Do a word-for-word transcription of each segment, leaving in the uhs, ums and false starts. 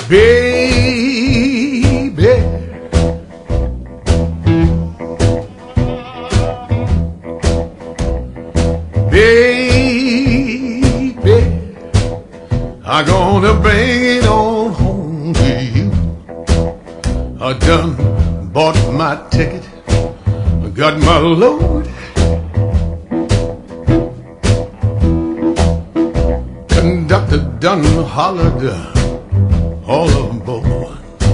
baby. Baby, I'm gonna bring it on home to you. I done bought my ticket, got my load. Conductor done hollered, all aboard.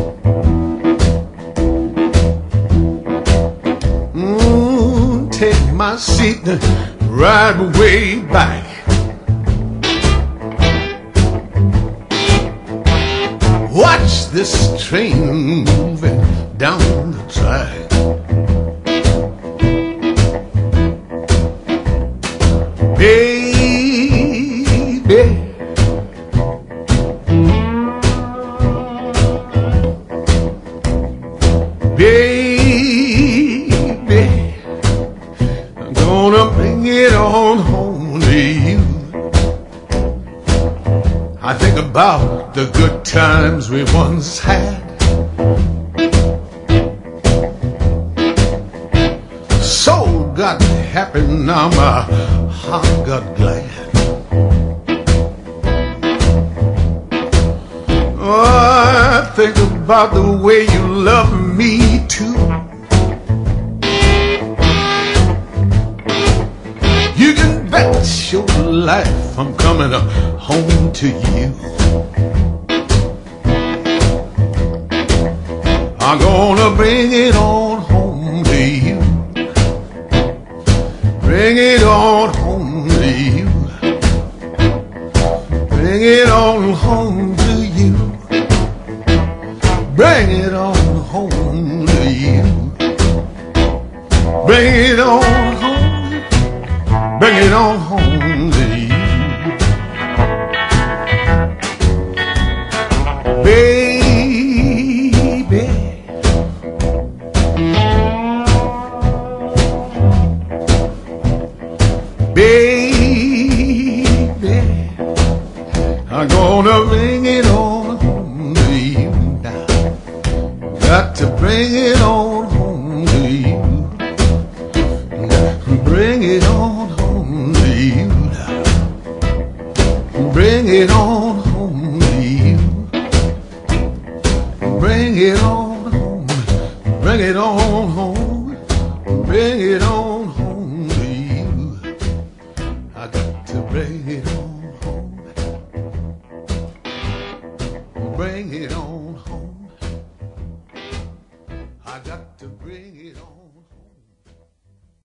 Mm, take my seat, ride way back. Watch this train moving down the track. Baby, baby, I'm gonna bring it on home to you. I think about the good times we once had. Soul got happy, now my heart got glad. Oh, I think about the way you love me too. You can bet your life I'm coming home to you. I'm gonna bring it on home to you. Bring it on home to you. Bring it on home to you. Bring it on home to you. Bring it on home. Bring it on home to you. Baby, baby, I'm gonna bring it on home to you now. Got to bring it on home to you. Bring it on home to you now. Bring it on home to you. Bring it on home. Bring it on home. Bring it on home to you. I got to bring it on home. Bring it on home. I got to bring it on.